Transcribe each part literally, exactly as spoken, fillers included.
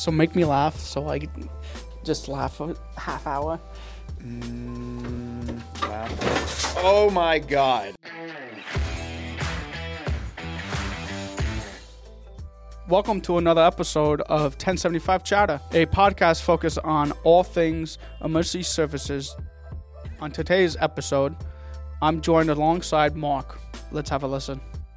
So make me laugh so I can just laugh a half hour. Mm, laugh. Oh my God. Welcome to another episode of ten seventy-five Chatter, a podcast focused on all things emergency services. On today's episode, I'm joined alongside Mark. Let's have a listen.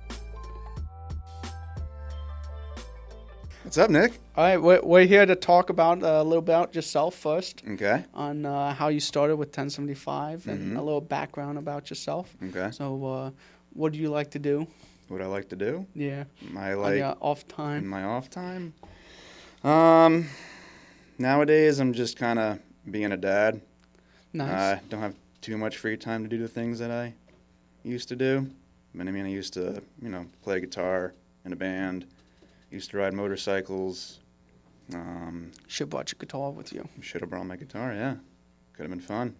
What's up, Nick? All right, we're, we're here to talk about uh, a little bit about yourself first. Okay. On uh, how you started with ten seventy-five and Mm-hmm. a little background about yourself. Okay. So, uh, what do you like to do? What I like to do? Yeah. I On like your off in time. my off time. Um, nowadays I'm just kind of being a dad. Nice. I don't have too much free time to do the things that I used to do. But I mean, I used to, you know, play guitar in a band. Used to ride motorcycles. Um, Should watch a guitar with you. should have brought my guitar. Yeah, could have been fun.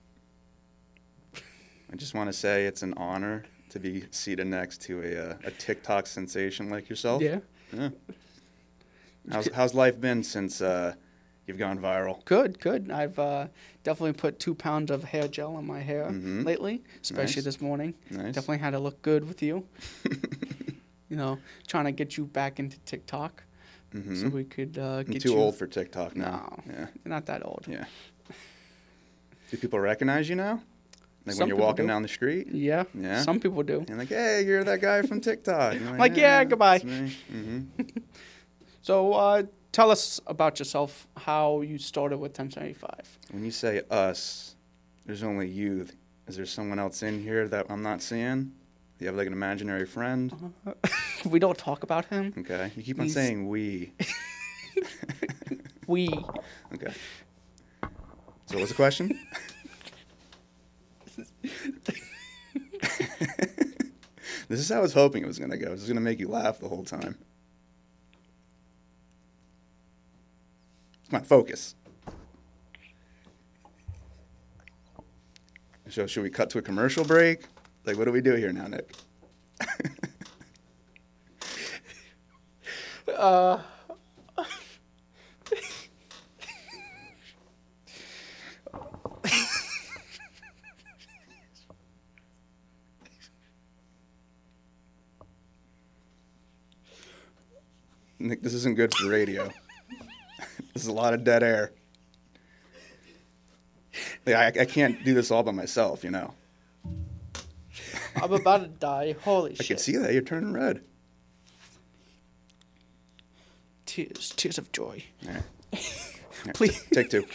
I just want to say it's an honor to be seated next to a uh, a TikTok sensation like yourself. Yeah. Yeah. How's how's life been since uh, you've gone viral? Good, good. I've uh, definitely put two pounds of hair gel in my hair Mhm. lately, especially Nice. this morning. Nice. Definitely had to look good with you. You know, trying to get you back into TikTok Mhm. so we could uh, I'm get too you. old for TikTok now. No. Yeah. You're not that old. Yeah. Do people recognize you now? Like Some when you're people walking do. down the street? Yeah. Yeah? Some people do. And like, hey, you're that guy from TikTok. And you're Like, yeah, goodbye. Mm-hmm. So uh, tell us about yourself, how you started with ten seventy-five. When you say us, there's only you. Is there someone else in here that I'm not seeing? Do you have like an imaginary friend? We don't talk about him. Okay. You keep on He's- saying we. We. Okay. So what's the question? This is how I was hoping it was going to go. This is going to make you laugh the whole time. Come on, focus. So should we cut to a commercial break? Like, what do we do here now, Nick? Uh, Nick, this isn't good for radio. This is a lot of dead air. Like, I, I can't do this all by myself, you know. I'm about to die. Holy I shit. can see that. You're turning red. Tears. Tears of joy. All right. All right, Please. t- take two.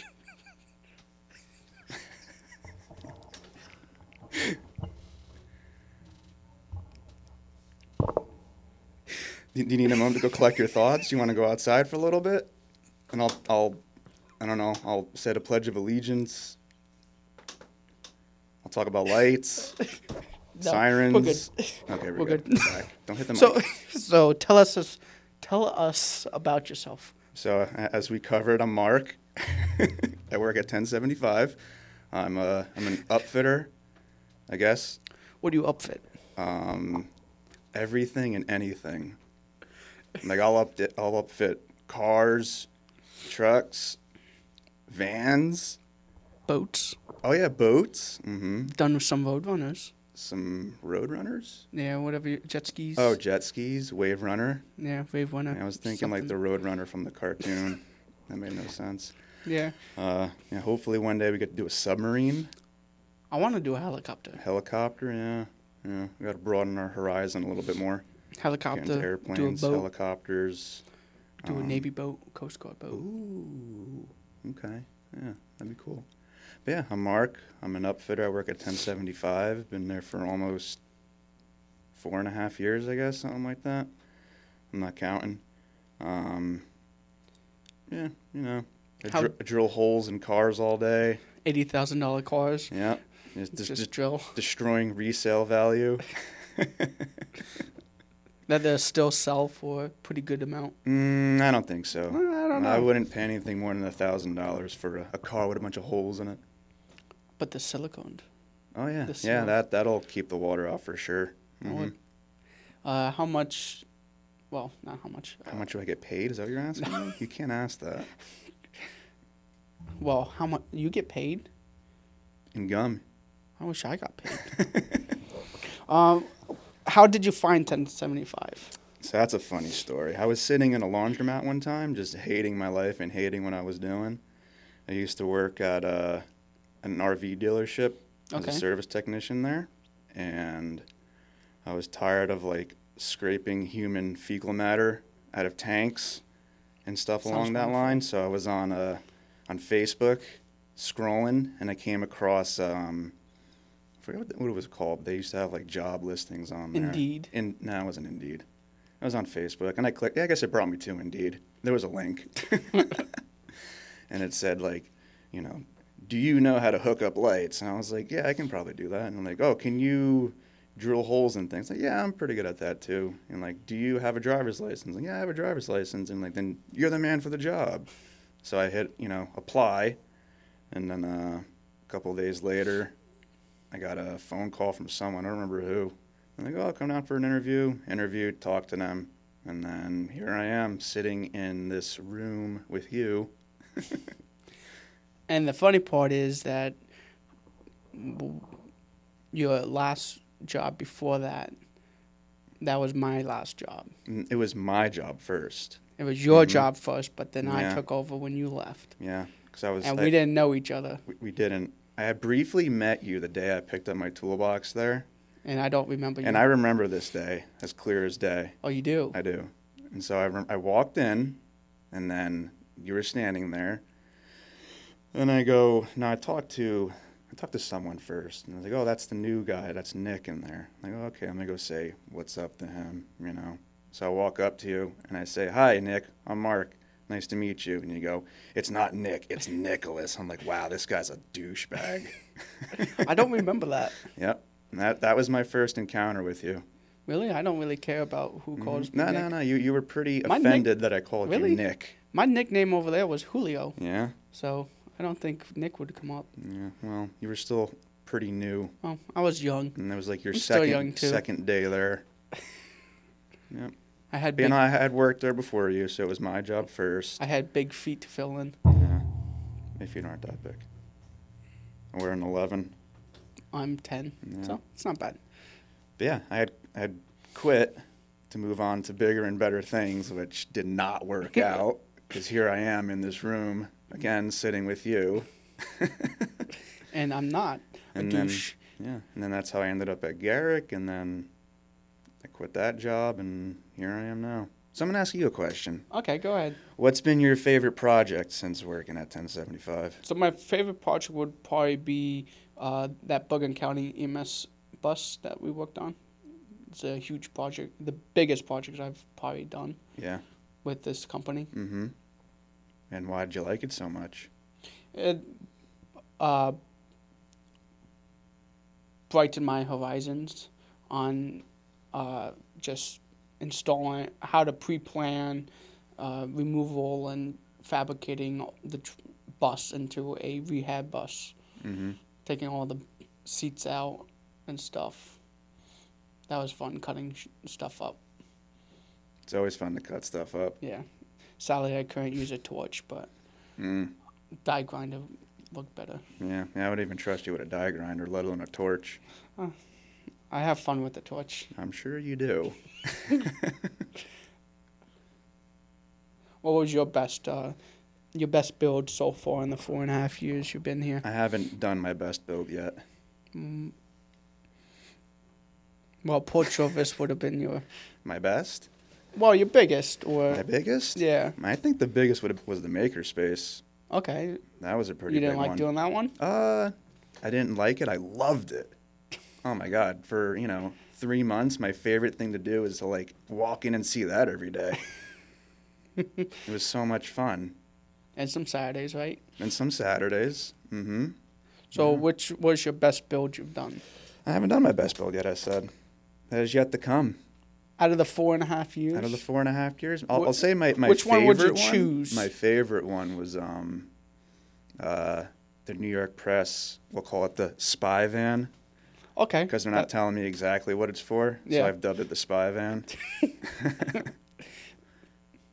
Do do you need a moment to go collect your thoughts? You want to go outside for a little bit? And I'll, I'll, I don't know, I'll say a pledge of allegiance. I'll talk about lights, No, sirens. we're good. Okay, we're, We're good. good. Back. Don't hit the mic. So, so tell us, tell us about yourself. So a- as we covered, I'm Mark. I work at ten seventy-five. I'm a I'm an upfitter, I guess. What do you upfit? Um, everything and anything. Like I'll up I'll upfit cars, trucks, vans. Boats. Oh yeah, boats. Mm-hmm. Done with some road runners. Some road runners. Yeah, whatever. you- Jet skis. Oh, jet skis, wave runner. Yeah, wave runner. I was thinking like something. the road runner from the cartoon. That made no sense. Yeah. Uh, yeah, hopefully one day we get to do a submarine. I want to do a helicopter. Helicopter, yeah. Yeah, we got to broaden our horizon a little bit more. Get into Helicopter. airplanes, do a boat. helicopters. Do a um, Navy boat, Coast Guard boat. Ooh, okay. Yeah, that'd be cool. But yeah, I'm Mark. I'm an upfitter. I work at ten seventy-five. Been there for almost four and a half years, I guess, something like that. I'm not counting. Um, yeah, you know, I, How- dr- I drill holes in cars all day. Eighty thousand dollar cars. Yeah, just, Just, just, just drill. destroying resale value. That they still sell for a pretty good amount. Mm, I don't think so. Well, I don't know. I wouldn't pay anything more than a thousand dollars for a, a car with a bunch of holes in it. But the silicone. Oh yeah, The yeah. seal. That that'll keep the water out for sure. I Mhm. would- Uh, how much Well, not how much. How much do I get paid? Is that what you're asking me? You can't ask that. Well, how much you get paid? In gum. I wish I got paid. um, how did you find ten seventy-five? So that's a funny story. I was sitting in a laundromat one time, just hating my life and hating what I was doing. I used to work at a, an R V dealership as Okay. a service technician there, and I was tired of like scraping human fecal matter out of tanks and stuff Sounds along that wonderful. line. So I was on uh, on Facebook scrolling, and I came across um, I forget what, what it was called. They used to have like job listings on there. Indeed. In no, it wasn't Indeed. I was on Facebook, and I clicked. Yeah, I guess it brought me to Indeed. There was a link, and it said like, you know, do you know how to hook up lights? And I was like, yeah, I can probably do that. And I'm like, oh, can you drill holes and things? Like, yeah, I'm pretty good at that too. And like, do you have a driver's license? Like, yeah, I have a driver's license. And like, then you're the man for the job. So I hit, you know, apply, and then uh, a couple of days later, I got a phone call from someone. I don't remember who. I'm like, oh, come down for an interview. Interviewed, talked to them, and then here I am sitting in this room with you. And the funny part is that w- your last job before that, that was my last job. It was my job first. It was your Mhm. job first, but then I Yeah. took over when you left. Yeah, because I was. And I, we didn't know each other, We, we didn't. I had briefly met you the day I picked up my toolbox there, and I don't remember you. and I remember this day as clear as day. Oh, you do? I do. And so I, rem- I walked in, and then you were standing there, and I go. No, I talked to. I talked to someone first, and I was like, "Oh, that's the new guy. That's Nick in there." I go, "Okay, I'm gonna go say what's up to him," you know. So I walk up to you and I say, "Hi, Nick. I'm Mark. Nice to meet you." And you go, "It's not Nick. It's Nicholas." I'm like, "Wow, this guy's a douchebag." I don't remember that. Yep. And that that was my first encounter with you. Really? I don't really care about who calls me No, Nick. no, no. You you were pretty My Nick- offended that I called Really? you Nick. My nickname over there was Julio, Yeah. so I don't think Nick would come up. Yeah. Well, you were still pretty new, Oh, I was young. and that was like your I'm still second young, too. second day there. Yep. I had But, you big, know, I had worked there before you, so it was my job first. I had big feet to fill in. Yeah. My feet aren't that big. I wear an eleven. I'm ten, Yeah. so it's not bad. But yeah, I had I had quit to move on to bigger and better things, which did not work out. Because here I am in this room again, sitting with you. And I'm not a And then, douche. yeah, and then that's how I ended up at Garrick, and then I quit that job, and here I am now. So I'm gonna ask you a question. Okay, go ahead. What's been your favorite project since working at ten seventy-five? So my favorite project would probably be uh, that Bergen County E M S bus that we worked on. It's a huge project, the biggest project I've probably done Yeah. with this company. Mm-hmm. And why did you like it so much? It uh, brightened my horizons on uh, just installing how to pre-plan uh, removal and fabricating the tr- bus into a rehab bus, Mm-hmm. taking all the seats out and stuff. That was fun, cutting sh- stuff up. It's always fun to cut stuff up. Yeah. Sadly, I couldn't use a torch, but Mm. die grinder looked better. Yeah. yeah, I wouldn't even trust you with a die grinder, let alone a torch. I have fun with the torch. I'm sure you do. What was your best, uh, your best build so far in the four and a half years you've been here? I haven't done my best build yet. Mm. Well, Port Chovis would have been your, My best? well, your biggest, or My biggest? yeah. I think the biggest would was the makerspace. Okay, That was a pretty you didn't big like one. doing that one? Uh, I didn't like it. I loved it. Oh my god! For you know, three months, my favorite thing to do is to like walk in and see that every day. It was so much fun. And some Saturdays, right? And some Saturdays. Mm-hmm. So, Yeah. which was your best build you've done I haven't done my best build yet. I said that is yet to come. out of the four and a half years? Out of the four and a half years, I'll, Wh- I'll say my my which one would you favorite one- choose? My favorite one was um, uh, the New York Press. We'll call it the Spy Van. Okay. Because they're not That- telling me exactly what it's for, Yeah. so I've dubbed it the spy van.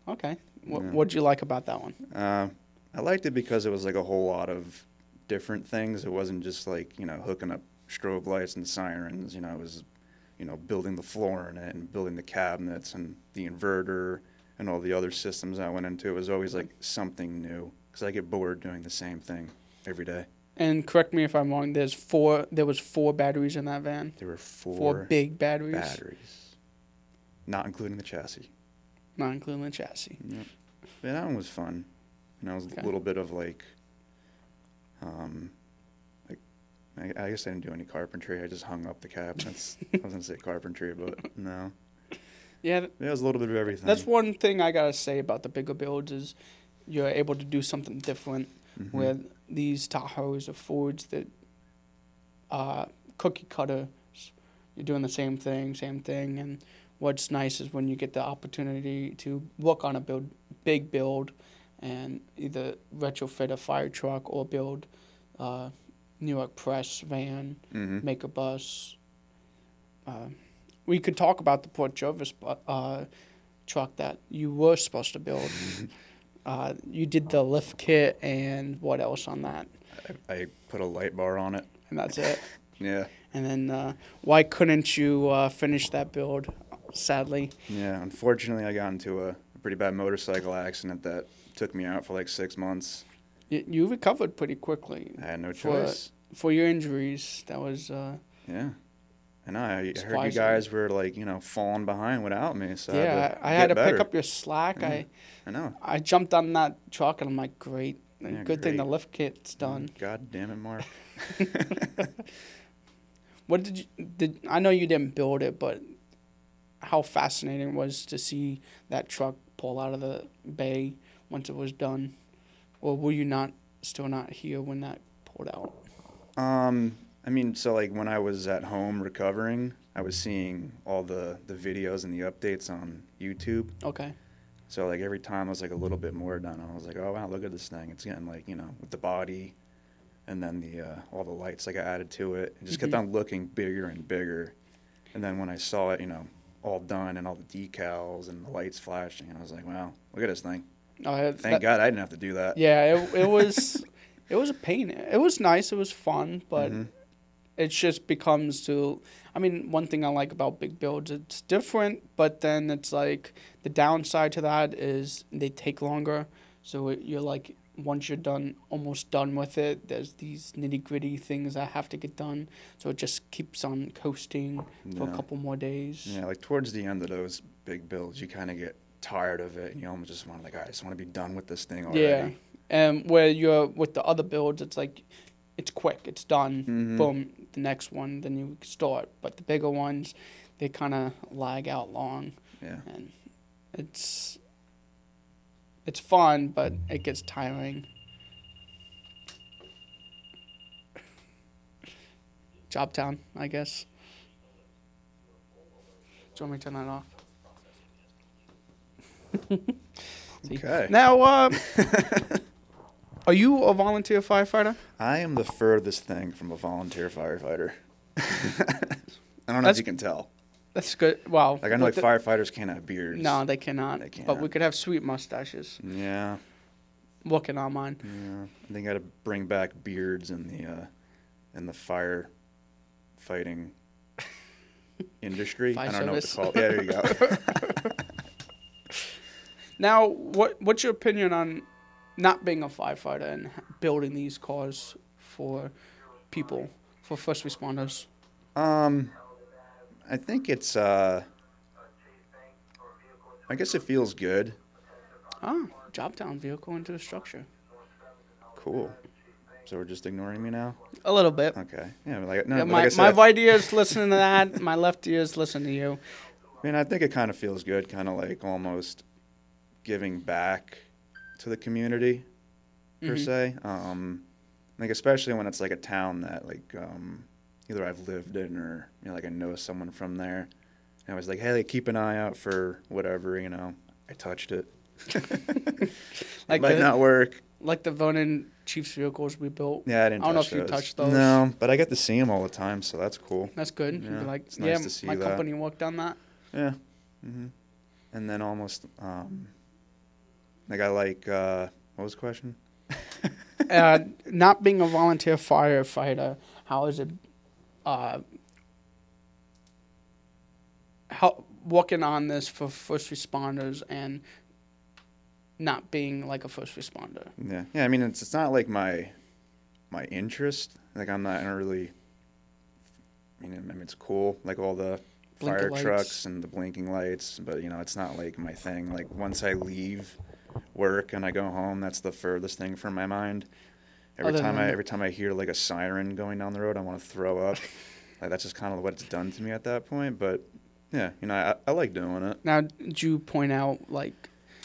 Okay. What Yeah. What'd you like about that one? Uh, I liked it because it was like a whole lot of different things. It wasn't just like, you know, hooking up strobe lights and sirens. You know, it was, you know, building the floor in it and building the cabinets and the inverter and all the other systems that went into it. It was always like something new because I get bored doing the same thing every day. And correct me if I'm wrong. There's four. There was four batteries in that van. There were four, Four big batteries, batteries, not including the chassis. not including the chassis. Yep. Yeah, that one was fun. And that was Okay. a little bit of like, um, like I, I guess I didn't do any carpentry. I just hung up the cabinets. I was gonna say carpentry, but no. Yeah, th- Yeah, it was a little bit of everything. that's one thing I gotta say about the bigger builds is you're able to do something different. Mhm. Where these Tahoes or Fords that uh, cookie cutters, you're doing the same thing, same thing. And what's nice is when you get the opportunity to work on a build, big build, and either retrofit a fire truck or build uh, New York Press van, Mhm. make a bus. Uh, we could talk about the Port Jervis bu- uh, truck that you were supposed to build. Uh, you did the lift kit and what else on that? I, I put a light bar on it. And that's it. Yeah. And then uh, why couldn't you uh, finish that build, sadly? Yeah. Unfortunately, I got into a, a pretty bad motorcycle accident that took me out for like six months. You, you recovered pretty quickly. I had no For- choice. For your injuries, that was... Uh, Yeah. And I, I heard you Surprising. guys were like, you know, falling behind without me. So yeah, I, I I had had to to get pick better. up your slack. Yeah. I I know. I jumped on that truck, and I'm like, great. Yeah, Good thing the great. lift kit's done. God damn it, Mark. What did you... Did, I know you didn't build it, but how fascinating it was to see that truck pull out of the bay once it was done? Or were you not still not here when that pulled out? Um, I mean, so like when I was at home recovering, I was seeing all the, the videos and the updates on YouTube. Okay. So like every time I was like a little bit more done, I was like, oh wow, look at this thing. It's getting like, you know, with the body and then the uh, all the lights like I added to it. It just kept Mhm. on looking bigger and bigger. And then when I saw it, you know, all done and all the decals and the lights flashing, and I was like, wow, look at this thing. Oh, yeah, Thank that- God I didn't have to do that. Yeah, it, it was it was a pain. It was nice. It was fun, but Mhm. it just becomes to. I mean, one thing I like about big builds, it's different, but then it's like the downside to that is they take longer. So it, you're like once you're done, almost done with it, there's these nitty gritty things that have to get done. So it just keeps on coasting for Yeah. a couple more days. Yeah, like towards the end of those big builds, you kind of get tired of it, and you almost just want to like, I just want to be done with this thing already. Yeah, and where you're with the other builds, it's like it's quick, it's done, Mhm. boom, the next one, then you start. But the bigger ones, they kind of lag out long, Yeah. and it's it's fun, but it gets tiring. Jobtown, I guess. Do you want me to turn that off? See? Okay. Now, uh, are you a volunteer firefighter? I am the furthest thing from a volunteer firefighter. I don't know That's- if you can tell. That's good. Wow. Like I know like With the- firefighters can't have beards. No, they cannot. They But we can't. could have sweet mustaches. Yeah. Looking on mine. Yeah. I think I got to bring back beards in the uh, in the fire fighting industry. Fire I don't know what service. to call it. Yeah, there you go. Now, what what's your opinion on not being a firefighter and building these cars for people, for first responders? Um, I think it's. Uh, I guess it feels good. Ah, Jobtown vehicle into the structure. Cool. So we're just ignoring me now. A little bit. Okay. Yeah. but Like no. Yeah, but my like I said, my right ear's listening to that. My left ear's listening to you. I mean, I think it kind of feels good, kind of like almost giving back to the community, per Mhm. se. Um, like especially when it's like a town that like um, either I've lived in or you know like I know someone from there. And I was like, hey, like, keep an eye out for whatever, you know. I touched it. Like it might the- not work. Like the Vernon Chiefs vehicles we built. Yeah, I didn't. I don't know touch if you those. touched those. No, but I get to see them all the time, so that's cool. That's good. Yeah, You'd be like, it's nice yeah, to see my that. company worked on that. Yeah. hmm And then almost, um, Like I like. Uh, what was the question? uh, not being a volunteer firefighter, how is it? Uh, how working on this for first responders and not being like a first responder. Yeah, yeah. I mean, it's it's not like my my interest. Like I'm not. I don't really. I mean, I mean, it's cool. Like all the Blinker fire lights. trucks and the blinking lights, but you know, it's not like my thing. Like once I leave work and I go home, that's the furthest thing from my mind. Every Other time than I the- every time I hear like a siren going down the road, I want to throw up. Like that's just kind of what it's done to me at that point. But yeah, you know, I, I like doing it. Now, did you point out like,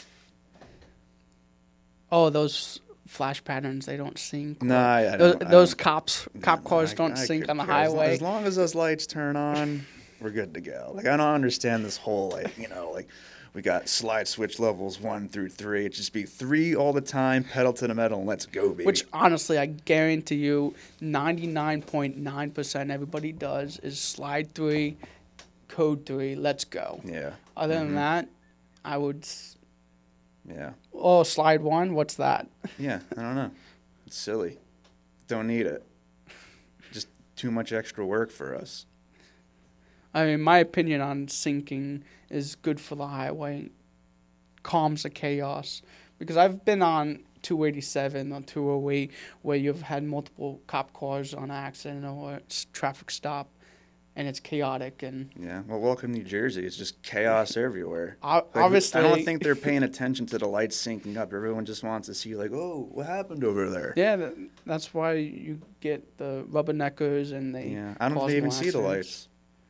oh, those flash patterns, they don't sync? No, or I, I those, don't. I those don't- cops, no, cop no, cars I- don't I sync could on the care. As long- highway. As long as those lights turn on, we're good to go. Like I don't understand this whole like you know like we got slide switch levels one through three. It just be three all the time, pedal to the metal, and let's go, baby. Which honestly, I guarantee you, ninety-nine point nine percent everybody does is slide three, code three, let's go. yeah, Other Mhm. than that, I would. s- yeah, Oh, slide one. What's that? yeah. I don't know. It's silly. Don't need it. Just too much extra work for us. I mean, my opinion on syncing is good for the highway, calms the chaos. Because I've been on two eighty-seven or two oh eight where you've had multiple cop cars on accident or it's traffic stop, and it's chaotic. And Yeah. Well, welcome to New Jersey. It's just chaos everywhere. o- Like, obviously, I don't think they're paying attention to the lights syncing up. Everyone just wants to see, like, oh, what happened over there? yeah, that, that's why you get the rubberneckers and they. Yeah, I don't cause even more see the accidents. lights.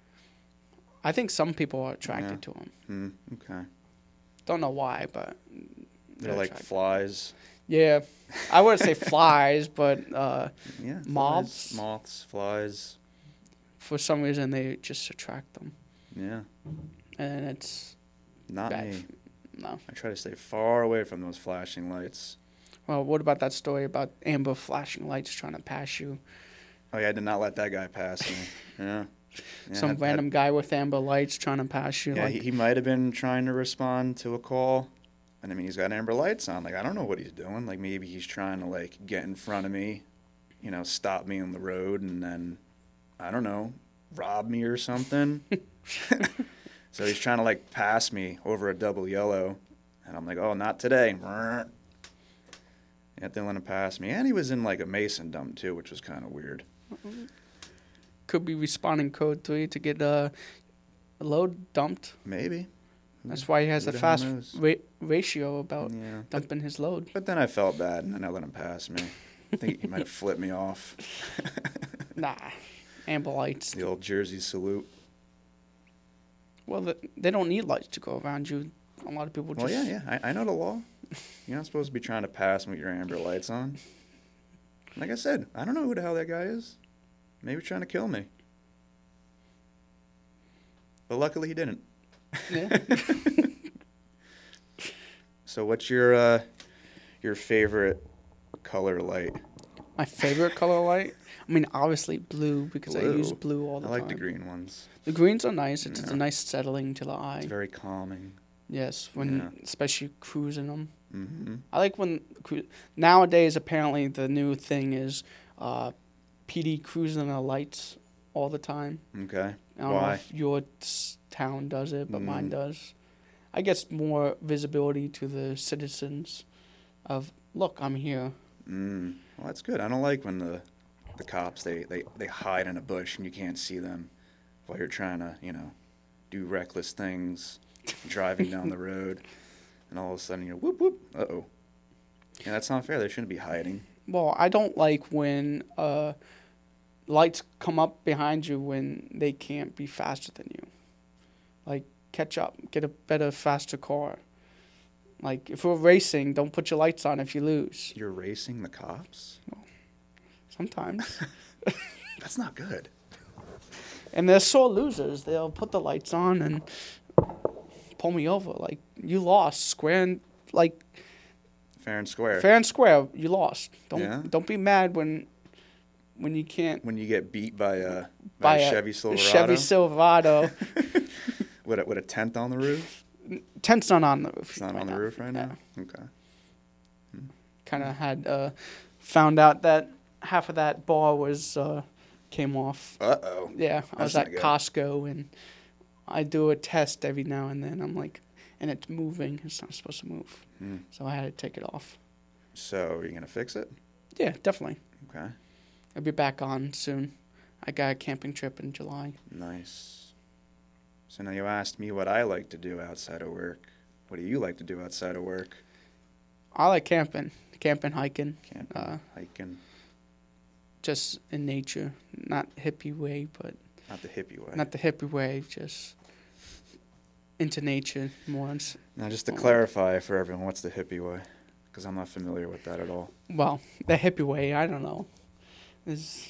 I think some people are attracted Yeah. to them. Hmm, okay. Don't know why, but They're like attracted. flies. Yeah, I wouldn't say flies, but uh, Yeah. flies, Moths. Moths, flies. for some reason they just attract them, Yeah. and it's Not bad. me. No. I try to stay far away from those flashing lights. Well, what about that story about Amber flashing lights trying to pass you? Oh, yeah, I did not let that guy pass me. Yeah. Yeah, Some had- random guy with amber lights trying to pass you. Yeah, like, he, he might have been trying to respond to a call. And I mean, he's got amber lights on. Like, I don't know what he's doing. Like, maybe he's trying to, like, get in front of me, you know, stop me on the road, and then, I don't know, rob me or something. So he's trying to, like, pass me over a double yellow. And I'm like, oh, not today. Yeah, didn't let him pass me. And he was in, like, a mason dump, too, which was kind of weird. could be responding code three to get uh, a load dumped. Maybe. That's why he has Who a the hell fast knows? ra- ratio about Yeah. But, dumping his load. but then I felt bad, and then I let him pass me. I think he might have flipped me off. Nah, amber lights. The old Jersey salute. Well, the, they don't need lights to go around you. A lot of people Well, just. yeah, yeah. I, I know the law. You're not supposed to be trying to pass me with your amber lights on. Like I said, I don't know who the hell that guy is. Maybe trying to kill me. But luckily he didn't. Yeah. So what's your uh, your favorite color light? My favorite color light? I mean, obviously blue because I use Blue. blue all I the like time. the green ones. The greens are nice. It's, it's Yeah. a nice settling to the eye. It's very calming. Yes, when Yeah. especially cruising them. Mm-hmm. I like when cru- nowadays apparently the new thing is uh, P D cruising the lights all the time. Okay. I don't know Why? if your s- town does it, but mine Mm. does. I guess more visibility to the citizens of look, I'm here. Mm. Well, that's good. I don't like when the the cops they, they, they hide in a bush and you can't see them while you're trying to, you know, do reckless things, driving down the road, and all of a sudden you're whoop whoop. Uh oh. Yeah, that's not fair. They shouldn't be hiding. Well, I don't like when uh, lights come up behind you when they can't be faster than you. Like, catch up, get a better, faster car. Like, if we're racing, don't put your lights on if you lose. You're racing the cops? Sometimes. That's not good. And they're sore losers. They'll put the lights on and pull me over. Like, you lost. Square and, like, Fair and square. fair and square, you lost. Don't Yeah? don't be mad when when you can't. When you get beat by a, By by a a Chevy Silverado Chevy Silverado. with, a, with a tent on the roof? Tent's not on the roof. It's not right on the now. roof right Yeah. now? Okay. kind of had uh, found out that half of that bar was uh, came off. Uh-oh. Yeah, I That's was not at good. Costco, and I do a test every now and then. I'm like, and it's moving. It's not supposed to move. Hmm. So I had to take it off. So, are you going to fix it? Yeah, definitely. Okay. I'll be back on soon. I got a camping trip in July. Nice. So now you asked me what I like to do outside of work. What do you like to do outside of work? I like camping. Camping, hiking. Camping, Uh, hiking. Just in nature. Not hippie way, but Not the hippie way. not the hippie way. Just into nature more. It's- Now, just to clarify for everyone, what's the hippie way? Because I'm not familiar with that at all. Well, the hippie way, I don't know. Is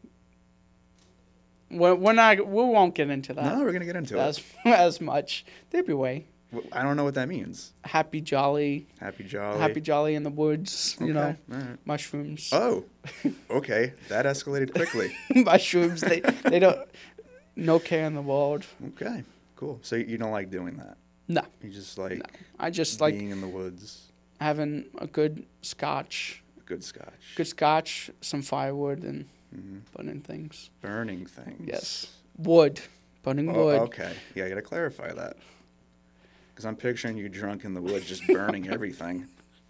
we're, we're not. We won't get into that. No, we're going to get into as it. as much. The hippie way. Wh- I don't know what that means. Happy jolly. Happy jolly. Happy jolly in the woods. You know, Okay, all right. mushrooms. Oh, okay. That escalated quickly. mushrooms. They they don't. No care in the world. Okay, cool. So you don't like doing that? No. You just like No. I just like being in the woods. having a good scotch. Good scotch. Good scotch, some firewood, and hmm burning things. Burning things. Yes. Wood. Burning Oh, wood. okay. Yeah, I got to clarify that. Because I'm picturing you drunk in the woods just burning everything.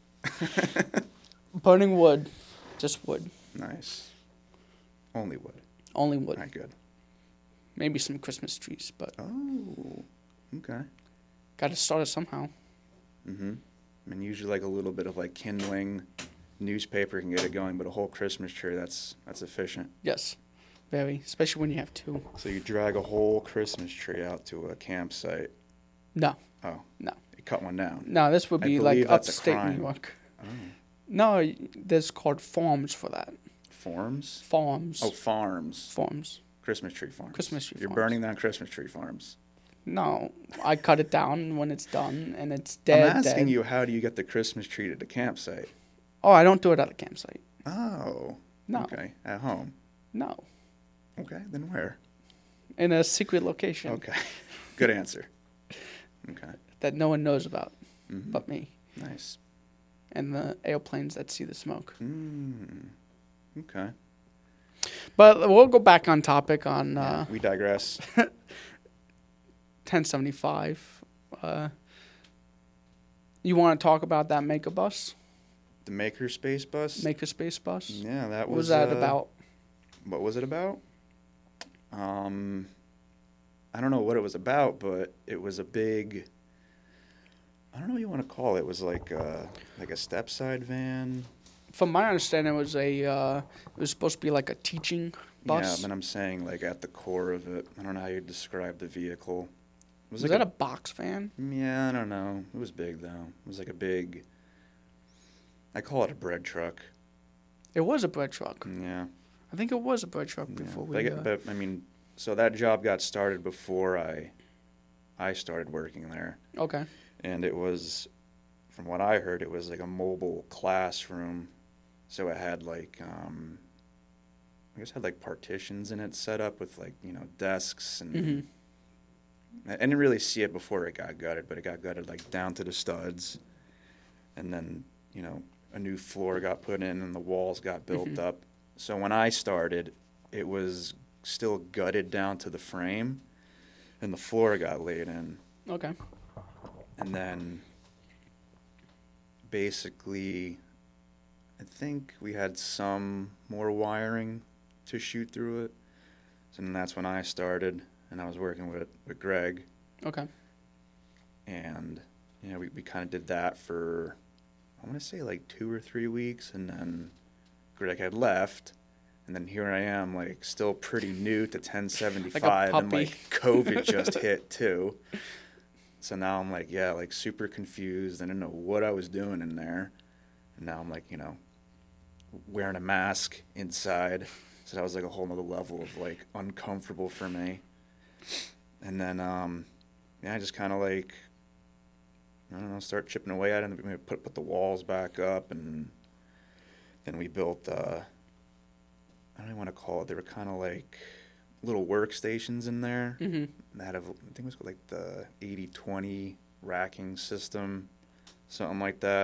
Burning wood. Just wood. Nice. Only wood. Only wood. All right, good. Maybe some Christmas trees, but Oh, okay. got to start it somehow. Mm-hmm. I mean, usually like a little bit of like kindling, newspaper can get it going, but a whole Christmas tree, that's that's efficient. Yes. Very. Especially when you have two. So you drag a whole Christmas tree out to a campsite. No. Oh. No. You cut one down. No, this would I be like believe that's a upstate crime. New York. Oh. No, y- there's called farms for that. Farms? Farms. Oh, farms. Farms. Christmas tree farms. Christmas tree You're farms. burning down Christmas tree farms. No, I cut it down when it's done and it's dead. I'm asking dead. you, how do you get the Christmas tree to the campsite? Oh, I don't do it at a campsite. Oh. No. Okay. At home. No. Okay. Then where? In a secret location Okay. Good answer. Okay. that no one knows about Mm-hmm. but me Nice. and the airplanes that see the smoke. Mm. Okay. But we'll go back on topic on uh, We digress. ten seventy-five. Uh, you want to talk about that Maker bus? The Makerspace bus? Makerspace bus? Yeah, that What was was. that uh, about? What was it about? Um, I don't know what it was about, but it was a big. I don't know what you want to call it. It was like a, like a step side van. From my understanding, it was a. Uh, it was supposed to be like a teaching bus. Yeah, but I'm saying like at the core of it. I don't know how you describe the vehicle. It was like that a, box van? Yeah, I don't know. It was big though. It was like a big. I call it a bread truck. It was a bread truck. Yeah. I think it was a bread truck Yeah. before But, we. I get- Uh, but I mean, so that job got started before I, I started working there, okay. and it was, from what I heard, it was like a mobile classroom, so it had like, um, I guess it had like partitions in it set up with like you know desks and. hmm I didn't really see it before it got gutted, but it got gutted like down to the studs, and then you know a new floor got put in and the walls got built Mhm. up. So when I started, it was still gutted down to the frame, and the floor got laid in, Okay. and then basically, I think we had some more wiring to shoot through it. So then that's when I started, and I was working with with Greg. Okay. And you know we, we kind of did that for I want to say like two or three weeks, and then Greg had left, and then here I am like still pretty new to ten seventy-five, and puppy. like COVID just hit too. So now I'm like yeah like super confused. I didn't know what I was doing in there, and now I'm like you know wearing a mask inside. So that was like a whole nother level of like uncomfortable for me. And then um yeah I just kind of like I don't know, start chipping away at it, and we put put the walls back up, and then we built. Uh, I don't even want to call it. They were kind of like little workstations in there. hmm They had a, I think it was called like the eighty twenty racking system, something like that.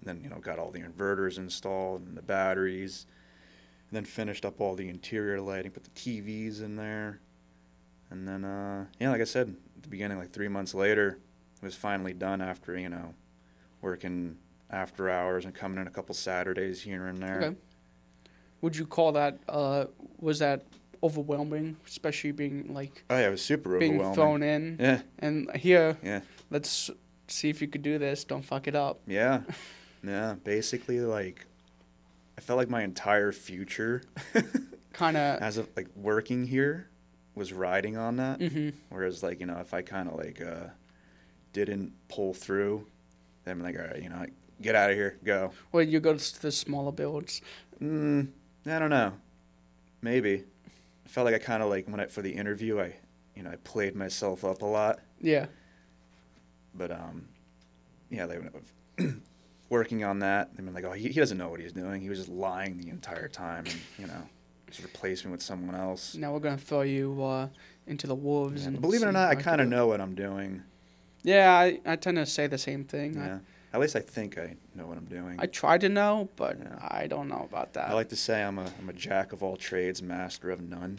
then, you know, got all the inverters installed and the batteries. And then finished up all the interior lighting, put the T Vs in there. And then, uh, yeah, like I said, at the beginning, like three months later, it was finally done after, you know, working after hours and coming in a couple Saturdays here and there. Okay. Would you call that, uh, was that overwhelming, especially being like Oh, yeah, it was super being overwhelming. thrown in? Yeah, And here, yeah, let's see if you could do this. Don't fuck it up. yeah, yeah. Basically, like, I felt like my entire future Kind of. as of, like, working here was riding on that. Mm-hmm. Whereas, like, you know, if I kind of, like, uh, didn't pull through, then I'm like, all right, you know, like, get out of here, go. Well, you go to the smaller builds. Mm, I don't know. Maybe. I felt like I kind of, like, when I, for the interview, I, you know, I played myself up a lot. Yeah. But, um, yeah, they working on that. They've been like, oh, he, he doesn't know what he's doing. He was just lying the entire time and, you know, just replace me with someone else. Now we're going to throw you uh, into the wolves. Yeah, and but believe it or see not, I if kind of can do know what I'm doing. it. Yeah, I, I tend to say the same thing. Yeah. At least I think I know what I'm doing. I, I try to know, but Yeah. I don't know about that. I like to say I'm a I'm a jack of all trades, master of none.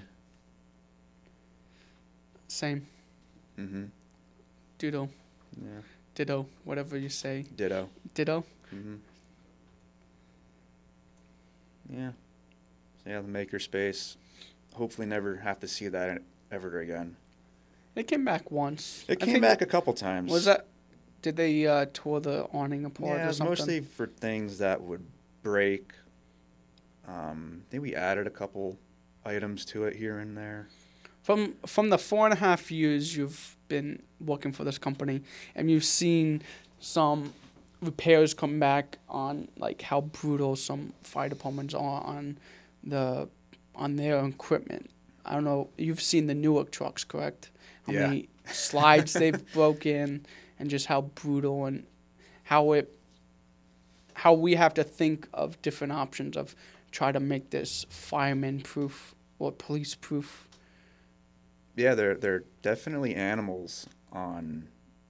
Same. Mm-hmm. Ditto. Yeah. Ditto. Whatever you say. Ditto. Ditto. Mm-hmm. Yeah. So yeah, the makerspace. Hopefully, never have to see that ever again. It came back once. It I came think back a couple times. Was that? Did they uh, tore the awning apart Yeah, or it was something? mostly for things that would break. Um, I think we added a couple items to it here and there. From from the four and a half years you've been working for this company, and you've seen some repairs come back on like how brutal some fire departments are on the on their equipment. I don't know. You've seen the Newark trucks, correct? How Yeah. many slides they've broken, and just how brutal and how it how we have to think of different options of try to make this fireman proof or police proof. Yeah, they're they're definitely animals on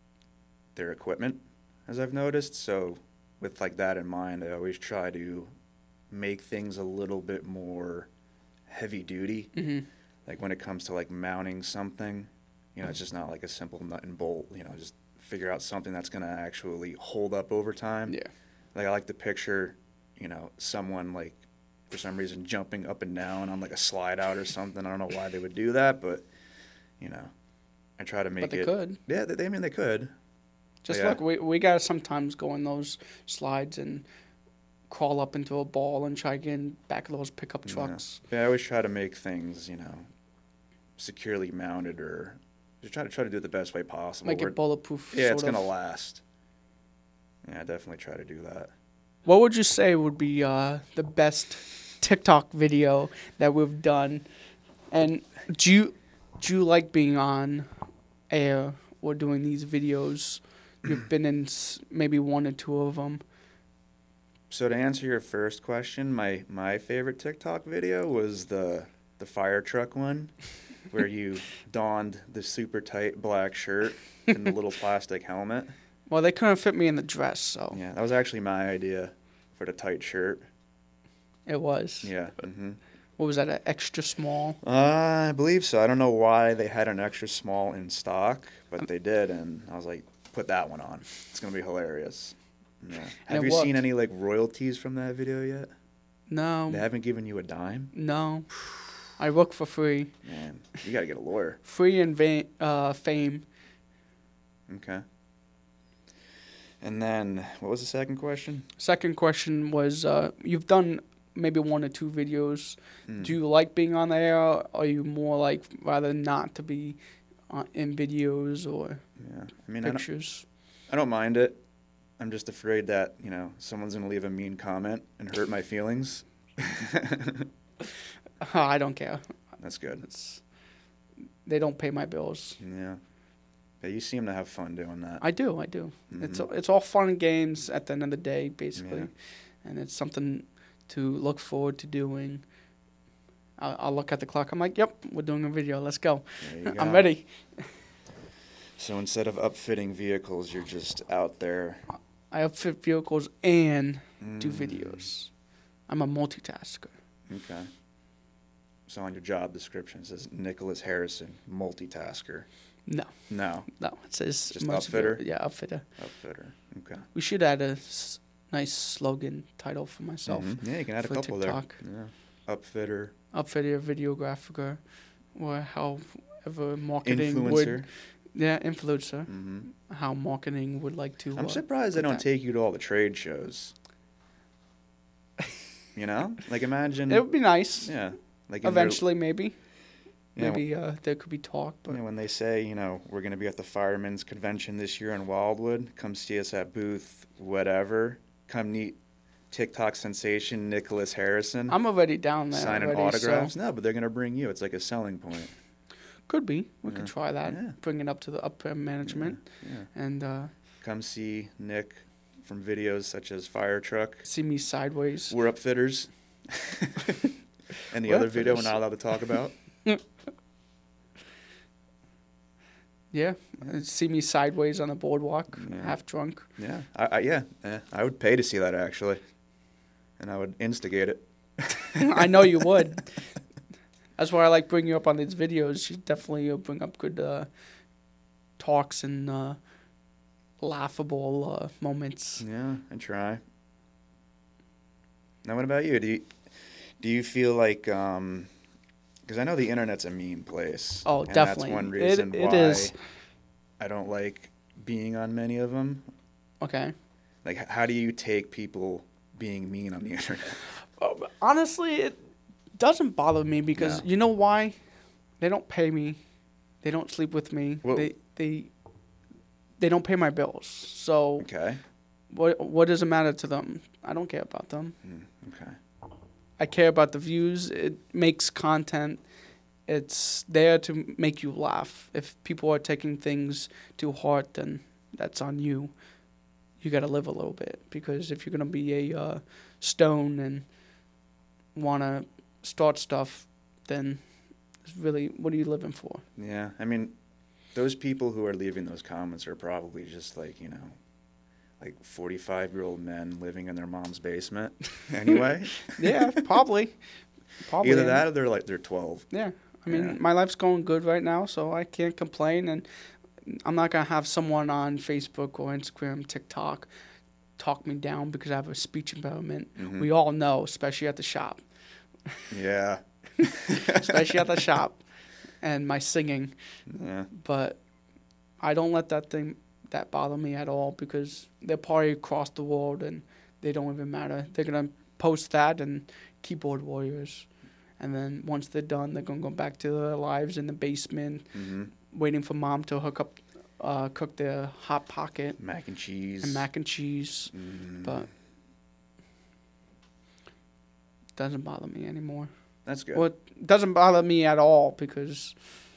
their equipment, as I've noticed. So with like that in mind, I always try to make things a little bit more heavy duty. Mm-hmm. Like when it comes to like mounting something, you know, it's just not like a simple nut and bolt, you know, just figure out something that's going to actually hold up over time. Yeah. Like I like to picture, you know, someone like for some reason jumping up and down on like a slide out or something. I don't know why they would do that, but you know, I try to make But they it. could. Yeah, they, I mean they could. Just Yeah. look, we we gotta sometimes go in those slides and crawl up into a ball and try getting back of those pickup Yeah. trucks. Yeah, I always try to make things, you know, securely mounted or just try to try to do it the best way possible. Make where- it bulletproof. yeah, it's sort gonna of. last. Yeah, I definitely try to do that. What would you say would be uh, the best TikTok video that we've done? And do you do you like being on air or doing these videos? You've been in s- maybe one or two of them. So to answer your first question, my my favorite TikTok video was the the fire truck one, where you donned the super tight black shirt and the little plastic helmet. Well, they couldn't fit me in the dress, so Yeah, that was actually my idea for the tight shirt. it was. Yeah. hmm What was that? An extra small? Uh, I believe so. I don't know why they had an extra small in stock, but they did, and I was like, put that one on. It's gonna be hilarious. Yeah. Have it you seen worked. any like royalties from that video yet? No, They haven't given you a dime? no. I work for free. Man, you gotta get a lawyer. Free and va- uh, fame. Okay. And then, what was the second question? Second question was, uh, you've done maybe one or two videos. Hmm. Do you like being on there? Or are you more like rather not to be uh, in videos or Yeah. I mean, I don't, pictures? I don't mind it. I'm just afraid that, you know, someone's gonna leave a mean comment and hurt my feelings. I don't care. That's good. It's, they don't pay my bills. Yeah. Yeah, you seem to have fun doing that. I do, I do. It's Mhm. it's all fun and games at the end of the day, basically, Yeah. and it's something to look forward to doing. I'll, I'll look at the clock. I'm like, yep, we're doing a video. Let's go. There you I'm go. ready. So instead of upfitting vehicles, you're just out there I upfit vehicles and do Mm. videos. I'm a multitasker. Okay. So on your job description it says Nicholas Harrison, multitasker. No, No, no, it says Just multi- upfitter? Yeah, outfitter. upfitter. Okay. We should add a s- nice slogan title for myself. Mhm. Yeah, you can add a for couple TikTok. there. Yeah. Upfitter, Outfitter, videographer, or however marketing would. influencer. Yeah, influencer. hmm How marketing would like to. I'm uh, surprised they put don't that. take you to all the trade shows. You know, like imagine. It would be nice. Yeah, like in their- Eventually, maybe. Yeah, Maybe uh, there could be talk, but You know, when they say, you know, we're going to be at the Firemen's Convention this year in Wildwood, come see us at booth whatever. Come meet TikTok sensation Nicholas Harrison. I'm already down there. signing already, autographs. So No, but they're going to bring you. It's like a selling point. could be. We Yeah. could try that. Yeah. Bring it up to the upper management Yeah. and uh, Come see Nick from videos such as Fire Truck. see me sideways. We're upfitters. And the We're other video we're upfitters. not allowed to talk about. Yeah, and see me sideways on the boardwalk, Yeah. half drunk. Yeah, I, I yeah, eh, I would pay to see that actually, and I would instigate it. I know you would. That's why I like bringing you up on these videos. You definitely uh, bring up good uh, talks and uh, laughable uh, moments. Yeah, I try. Now, what about you? Do you do you feel like um, because I know the internet's a mean place. Oh, and definitely. That's one It- reason it why is. I don't like being on many of them. Okay. Like, h- how do you take people being mean on the internet? Uh, honestly, it doesn't bother me because No. you know why? They don't pay me. They don't sleep with me. Well- They they they don't pay my bills. So Okay. what what does it matter to them? I don't care about them. Mm, okay. I care about the views. It makes content. It's there to make you laugh. If people are taking things to heart, then that's on you. You got to live a little bit because if you're gonna be a uh, stone and wanna start stuff, then it's really what are you living for? Yeah, I mean, those people who are leaving those comments are probably just like, you know, like forty-five-year-old men living in their mom's basement anyway. Yeah, probably. Probably. Either that or they're like, they're twelve. Yeah. I mean, Yeah. my life's going good right now, so I can't complain. And I'm not going to have someone on Facebook or Instagram, TikTok, talk me down because I have a speech impediment. Mhm. We all know, especially at the shop. Yeah. Especially at the shop. And my singing. Yeah. But I don't let that thing that bother me at all because they're probably across the world and they don't even matter. They're going to post that and keyboard warriors. And then once they're done, they're going to go back to their lives in the basement, hmm waiting for mom to hook up, uh, cook their hot pocket Mac and cheese. and mac and cheese. Mm, But it doesn't bother me anymore. that's good. Well, it doesn't bother me at all because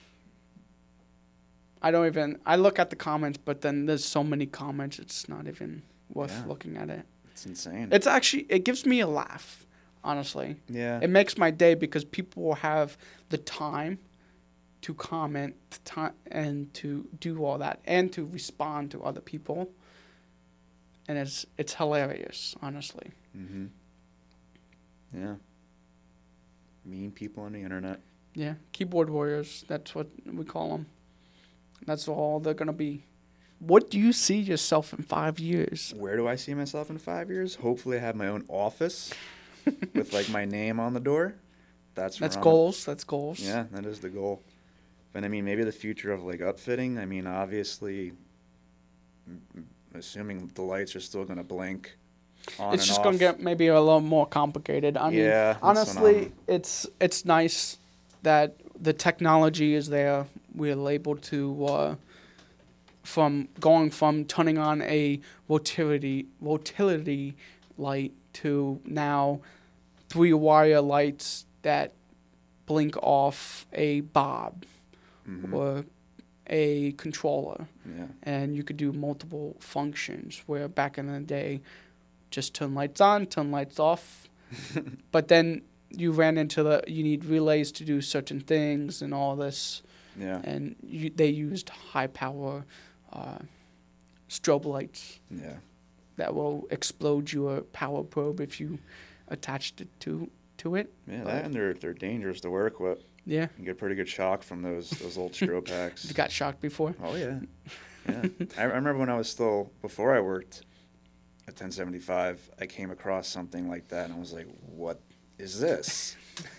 I don't even, I look at the comments, but then there's so many comments, it's not even worth Yeah. looking at it. It's insane. It's actually, it gives me a laugh, honestly. yeah. It makes my day because people have the time to comment the time, and to do all that and to respond to other people. And it's it's hilarious, honestly. hmm Yeah. Mean people on the internet. Yeah, keyboard warriors, that's what we call them. That's all they're going to be. What do you see yourself in five years? Where do I see myself in five years? Hopefully, I have my own office with like my name on the door. That's where That's I'm- goals. That's goals. Yeah, that is the goal. But I mean, maybe the future of like upfitting. I mean, obviously, m- m- assuming the lights are still going to blink on It's and just off. going to get maybe a little more complicated. I mean, Yeah, that's what honestly, I'm- it's it's nice that the technology is there. We're able to uh, from going from turning on a rotility rotility light to now three wire lights that blink off a bob Mhm. or a controller. Yeah. And you could do multiple functions where back in the day just turn lights on, turn lights off. But then you ran into the you need relays to do certain things and all this, Yeah. and you, they used high power uh, strobe lights. Yeah. that will explode your power probe if you attached it to to it. Yeah, But- that and they're they're dangerous to work with. Yeah. You get pretty good shock from those those old strobe packs. You got shocked before? Oh yeah, yeah. I, I remember when I was still before I worked at ten seventy-five, I came across something like that, and I was like, "What is this?"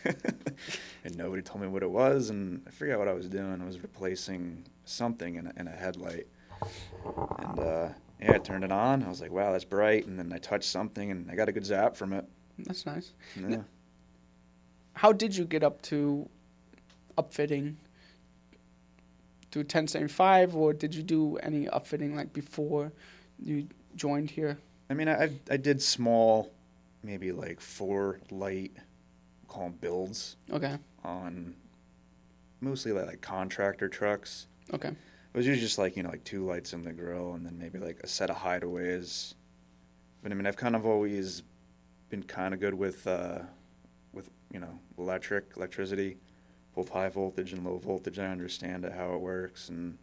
And nobody told me what it was, and I forgot what I was doing. I was replacing something in a, in a headlight, and uh, yeah, I turned it on. I was like, "Wow, that's bright!" And then I touched something, and I got a good zap from it. That's nice. Yeah. How did you get up to upfitting to ten seventy-five, or did you do any upfitting like before you joined here? I mean, I I did small, maybe like four light, call them builds Okay. on mostly like, like contractor trucks. Okay. It was usually just like, you know, like two lights in the grill and then maybe like a set of hideaways. But I mean, I've kind of always been kind of good with, uh, with you know, electric, electricity, both high voltage and low voltage. I understand it, how it works, and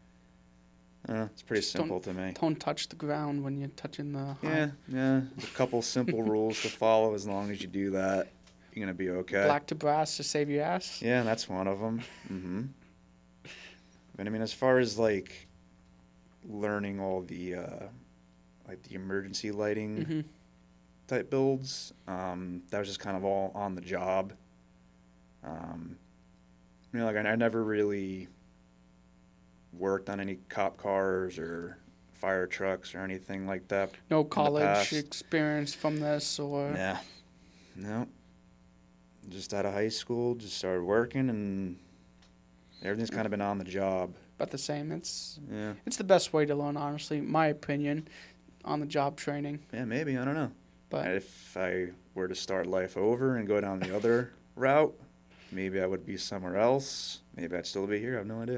uh, it's pretty Just simple to me. Don't touch the ground when you're touching the Yeah, high. yeah. There's a couple simple rules to follow. As long as you do that, you're gonna be okay. Black to brass to save your ass. Yeah, that's one of them. Mm-hmm. But I mean, as far as like learning all the uh, like the emergency lighting Mm-hmm. type builds, um, that was just kind of all on the job. Um, you know, like I, I never really worked on any cop cars or fire trucks or anything like that. No past. college experience from this, or Nah, no. Just out of high school, just started working, and everything's kind of been on the job. but the same. It's Yeah, it's the best way to learn, honestly. My opinion, on the job training. yeah, maybe, I don't know. But If I were to start life over and go down the other route, maybe I would be somewhere else. Maybe I'd still be here. I have no idea.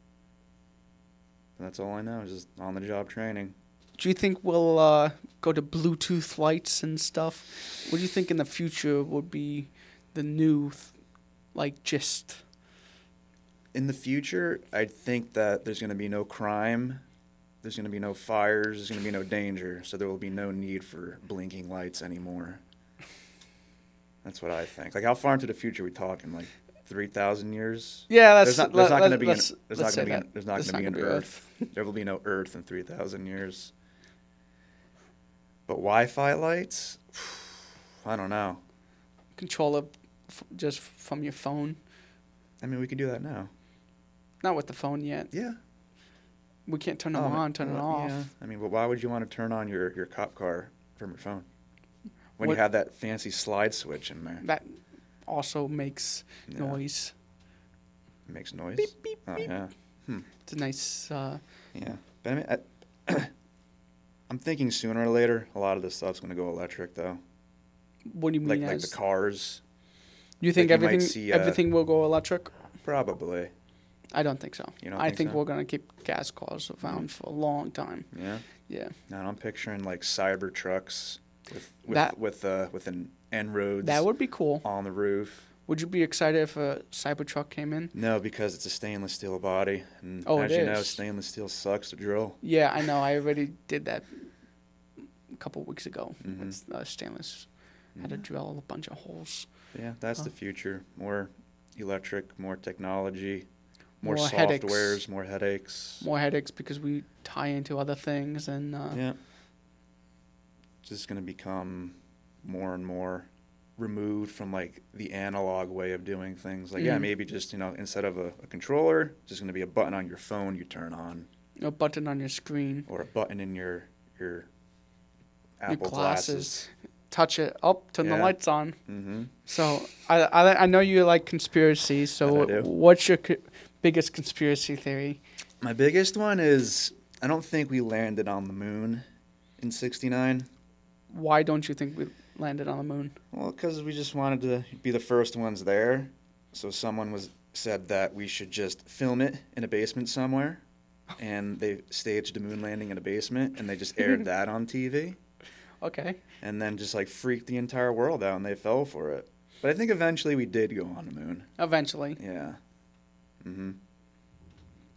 That's all I know is just on the job training. do you think we'll uh, go to Bluetooth lights and stuff? What do you think in the future would be the new, th- like, gist? In the future, I think that there's going to be no crime. There's going to be no fires. There's going to be no danger. So there will be no need for blinking lights anymore. That's what I think. Like, how far into the future are we talking? Like three thousand years? Yeah, that's There's not, there's let- not going to let- be an, let's- there's let's not say going to be an, that. there's not There's going to be not an gonna be Earth. There will be no Earth in three thousand years. But Wi-Fi lights, I don't know. Control it f- just from your phone. I mean, we can do that now. Not with the phone yet. Yeah. We can't turn them Um, on, turn it well, off. Yeah. I mean, but why would you want to turn on your, your cop car from your phone when What- you have that fancy slide switch in there? That also makes Yeah. noise. It makes noise. Beep, beep, oh beep. yeah, It's a nice. Uh, yeah. But I mean, I, I'm thinking sooner or later a lot of this stuff's going to go electric, though. what do you Like mean? like as, the cars, you think like you might everything see, uh, everything will go electric? probably. I don't think so. You don't I think think so? we're gonna keep gas cars around for a long time. Yeah. Yeah. Now I'm picturing like cyber trucks with with That- with uh with an En-roads That would be cool. on the roof. Would you be excited if a Cybertruck came in? No, because it's a stainless steel body, and Oh, as it you know, is. stainless steel sucks to drill. Yeah, I know. I already did that a couple weeks ago. Mhm. With uh, stainless. Had to Mhm. drill a bunch of holes. Yeah, that's Oh. the future. More electric, more technology, more, More headaches. softwares, more headaches. More headaches because we tie into other things and uh, Yeah. Just going to become more and more removed from like the analog way of doing things. Like, yeah, Mhm. maybe just, you know, instead of a, a controller, just going to be a button on your phone you turn on, a button on your screen. or a button in your your Apple glasses. glasses. Touch it up, turn the Yeah. lights on. Mm-hmm. So I, I, I know you like conspiracy. So That I do. what's your co- biggest conspiracy theory? My biggest one is I don't think we landed on the moon in sixty-nine. Why don't you think we landed on the moon? Well, because we just wanted to be the first ones there. So someone was said that we should just film it in a basement somewhere, and they staged a moon landing in a basement, and they just aired that on T V, Okay. and then just like freaked the entire world out, and they fell for it. But I think eventually we did go on the moon. Eventually. Yeah. Mm-hmm.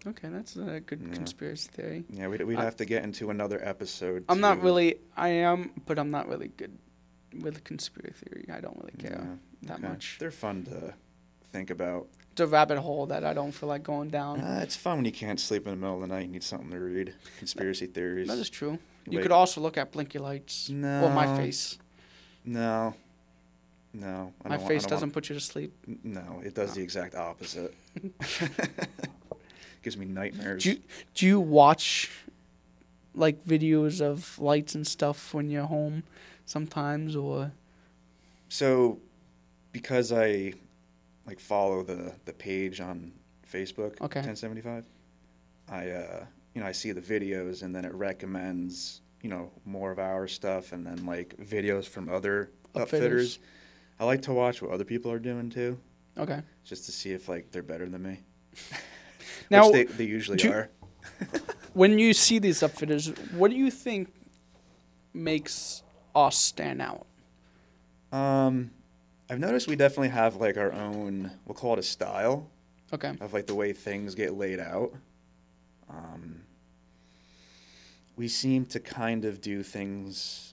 Okay, that's a good Yeah. conspiracy theory. Yeah, we'd, we'd I- have to get into another episode. I'm not to- really. I am, but I'm not really good with conspiracy theory. I don't really care Yeah, that okay. much. They're fun to think about. It's a rabbit hole that I don't feel like going down. Uh, it's fun when you can't sleep in the middle of the night. You need something to read. Conspiracy theories. That is true. You Wait. could also look at Blinky Lights No. or My Face. No. No. I My don't want- Face I don't doesn't want- put you to sleep. N- No, it does the exact opposite. Gives me nightmares. Do you, do you watch like videos of lights and stuff when you're home sometimes, or So, because I like follow the the page on Facebook, Okay. ten seventy-five, I uh, you know I see the videos and then it recommends you know more of our stuff and then like videos from other Upfitters. upfitters. I like to watch what other people are doing too, okay? just to see if like they're better than me. Now, Which they, they usually do you- are. when you see these upfitters, what do you think makes us stand out? Um, I've noticed we definitely have like our own. We'll call it a style. Okay. Of like the way things get laid out. Um, we seem to kind of do things,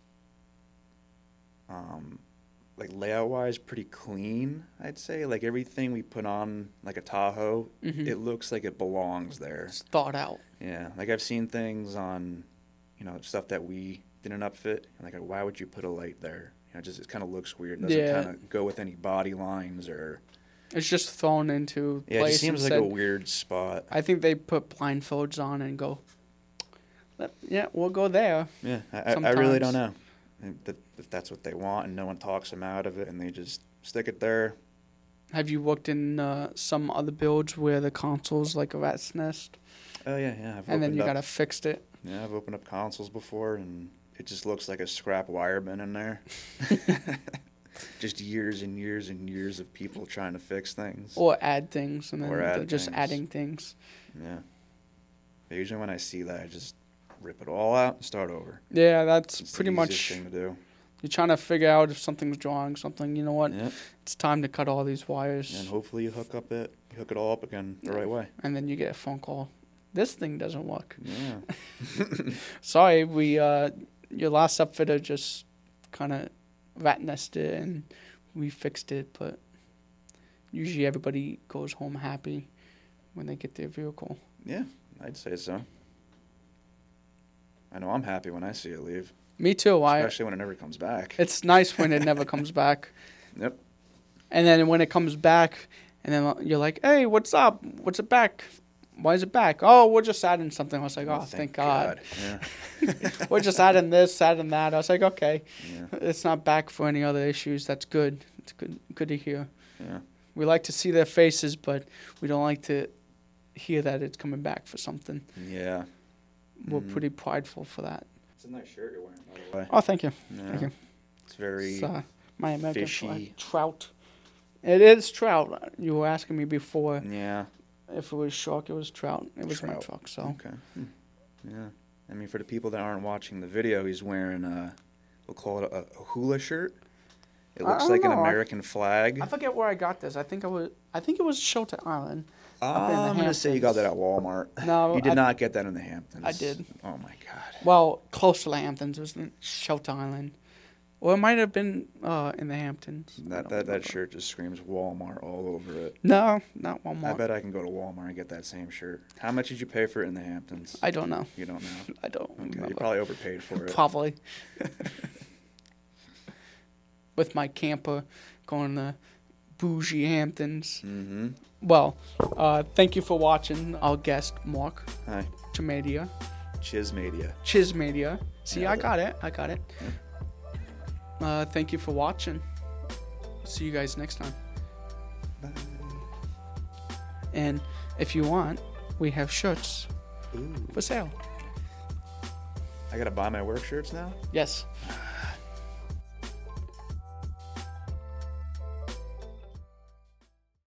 um, like layout wise, pretty clean. I'd say like everything we put on like a Tahoe, Mhm. it looks like it belongs there. It's thought out. Yeah, like I've seen things on, you know, stuff that we didn't upfit. And like, why would you put a light there? You know, it just it kind of looks weird. It doesn't Yeah. kind of go with any body lines or. It's just thrown into Yeah, it place. just seems and like a said- weird spot. I think they put blindfolds on and go. "Let- Yeah, we'll go there. Yeah, I, I- I really don't Sometimes. know if, that, if that's what they want and no one talks them out of it and they just stick it there. Have you worked in uh, some other builds where the console's like a rat's nest, Oh yeah, yeah. I've and then opened you up, gotta fix it? Yeah, I've opened up consoles before and it just looks like a scrap wire bin in there. Just years and years and years of people trying to fix things. Or add things, and then Or they're add just things. adding things. Yeah. But usually when I see that, I just rip it all out and start over. Yeah, that's It's pretty the much. easiest thing to do. You're trying to figure out if something's drawing something. You know what? Yep. It's time to cut all these wires, And hopefully you hook up it, you hook it all up again the right way. and then you get a phone call. This thing doesn't work. Yeah. Sorry, we uh, your last upfitter just kind of rat nested and we fixed it, but usually everybody goes home happy when they get their vehicle. Yeah, I'd say so. I know I'm happy when I see it leave, Me too. I. especially when it never comes back. It's nice when it never comes back, Yep. and then when it comes back, and then you're like, "Hey, what's up? What's it back? Why is it back? Oh, we're just adding something." I was like, "Oh, thank, God." Yeah. We're just adding this, adding that. I was like, "Okay, Yeah. it's not back for any other issues. That's good. It's good. Good to hear." Yeah. We like to see their faces, but we don't like to hear that it's coming back for something. Yeah. We're Mhm. pretty prideful for that. It's a nice shirt you're wearing, by the way. Oh, thank you. Yeah. Thank you. It's very. It's uh, my American fishy. flag. Trout. It is trout. You were asking me before Yeah. if it was shark. It was trout. It was my Trout. truck. So Okay. Hmm. Yeah. I mean, for the people that aren't watching the video, he's wearing a, we'll call it a, a hula shirt. It I looks don't like an know. I- American flag. I forget where I got this. I think I was. I think it was Shelter Island. up in the I'm gonna say you got that Hamptons. at Walmart. No, You did I- not get that in the Hamptons. I did. Oh my God. Well, close to the Hamptons. It was in Shelter Island, or it might have been uh, in the Hamptons. I That don't that, that remember. shirt just screams Walmart all over it. No, not one more. I bet I can go to Walmart and get that same shirt. How much did you pay for it in the Hamptons? I don't know. You don't know. I don't Okay, remember. you probably overpaid for it. Probably. With my camper going to bougie Hamptons. Mm-hmm. Well, uh, thank you for watching our guest, Mark Hi, Chimadia. Chismadia. Chismadia. See, Nailed I it. got it. I got it. Uh, thank you for watching. See you guys next time. Bye. And if you want, we have shirts Ooh. for sale. I gotta buy my work shirts now. Yes. Ah,